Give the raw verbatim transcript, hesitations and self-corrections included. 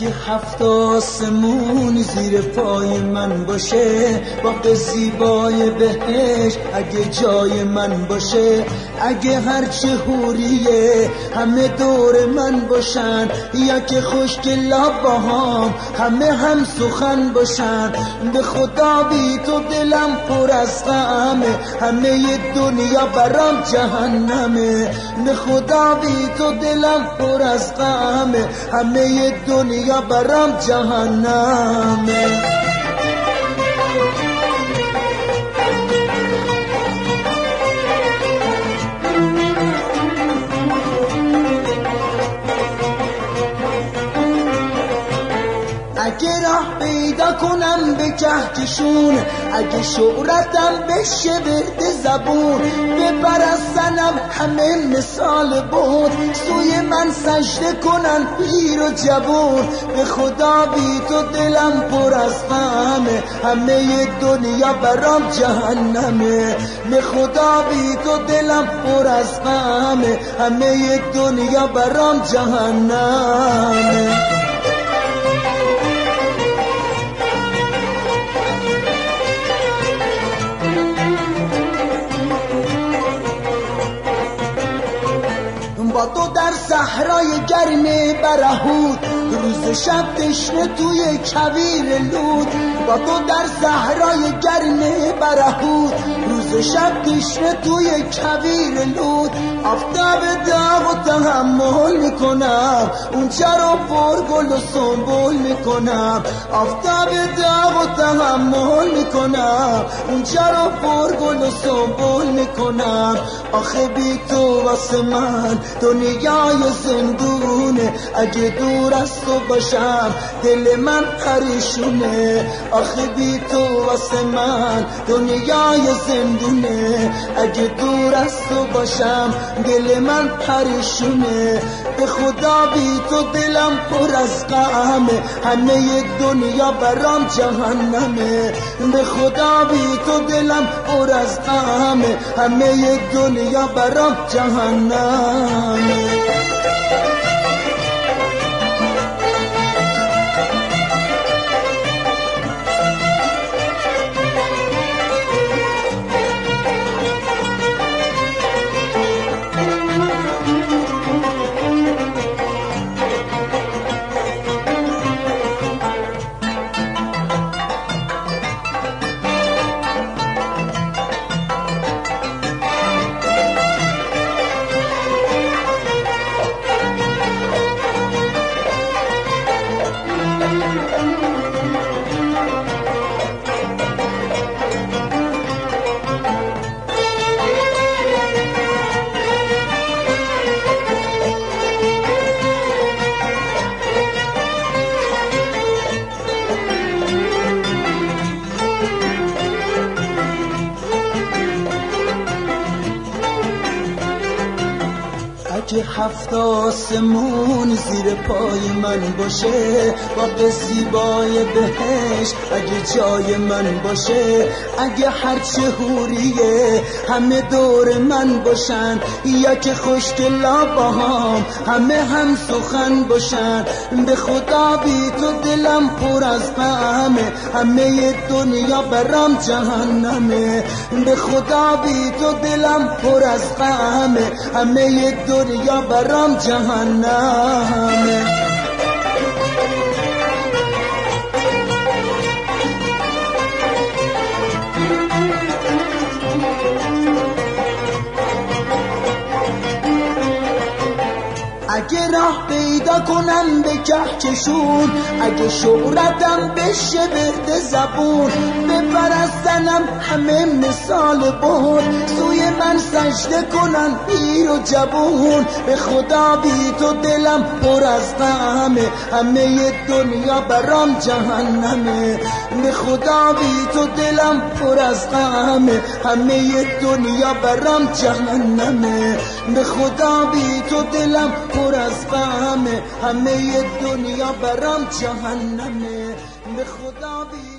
اگه هفت آسمون زیر پای من باشه، باغ زیبای بهشت اگه جای من باشه، اگه هرچه حوریه همه دور من باشن، یا که خشک لبهام همه هم سخن باشن، به خدا بی تو دلم پر از غمه، همه دنیا برام جهنمه، به خدا بی تو دلم پر از غمه، همه دنیا برام جهنمه. اگه راه پیدا کنم به کهکشون، اگه شهرتم بشه ورد زبون، بپرستنم همه مثال بود، سوی من سجده کنن پیر و جوون، به خدا بی تو دلم پر از غمه، همه دنیا برام جهنمه، به خدا بی تو دلم پر از غمه، همه دنیا برام جهنمه. با تو در صحرای گرم برهود، روز شب تشنه توی کویر لود، با تو در صحرای گرم برهود، روز شب تشنه توی کویر لود، آفتاب داغ و تحمل میکنم، اونجا رو پر گل و سنبول میکنم، آفتاب داغ و تحمل میکنم، اونجا رو پر گل و سنبول میکنم، آخه بی تو واسه من دنیای زندونه، اگه دور از تو باشم دل من پریشونه، آخه بی تو واسه من دنیای زندونه، اگه دور از تو باشم دل من پریشونه، به خدا بی تو دلم پر از غمه، همه دنیا برام جهنمه، به خدا بی تو دلم پر از غمه، همه دنیا برام جهنمه. اگه هفت آسمون زیر پای من باشه، باغ زیبای بهشت اگه جای من باشه، اگه هرچه حوریه همه دور من باشن، یا که خشک لبهام همه هم سخن باشن، به خدا بی تو دلم پر از غمه، همه دنیا برام جهنمه، به خدا بی تو دلم پر از غمه، همه دنیا برام جهنمه. اگه راه پیدا کنم به کهکشون، اگه شهرتم بشه ورد زبون، بپرستنم همه مثال بود، سوی من سجده کنن پیر و جوون، به خدا بی تو دلم پر از غمه، همه دنیا برام جهنمه، به خدا بی تو دلم پر از غمه، همه دنیا برام جهنمه، به خدا بی تو دلم پر از غمه، همه دنیا برام جهنمه، به خدا بی